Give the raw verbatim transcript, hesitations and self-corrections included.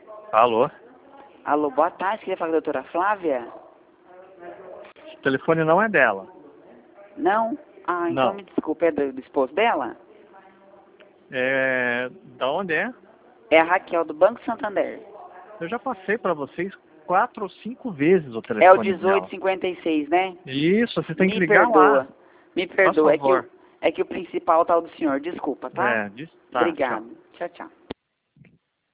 Alô? Alô, boa tarde. Queria falar com a doutora Flávia? O telefone não é dela. Não? Ah, então Não. me desculpe, é do, do esposo dela? É... Da onde é? É a Raquel, do Banco Santander. Eu já passei para vocês quatro ou cinco vezes o telefone É o dela. dezoito cinquenta e seis, né? Isso, você tem Me que ligar perdoa. lá. Me perdoa. É que, favor. o, é que o principal tá o do senhor. Desculpa, tá? É, diz... tá, tchau. Obrigado. Tchau, tchau.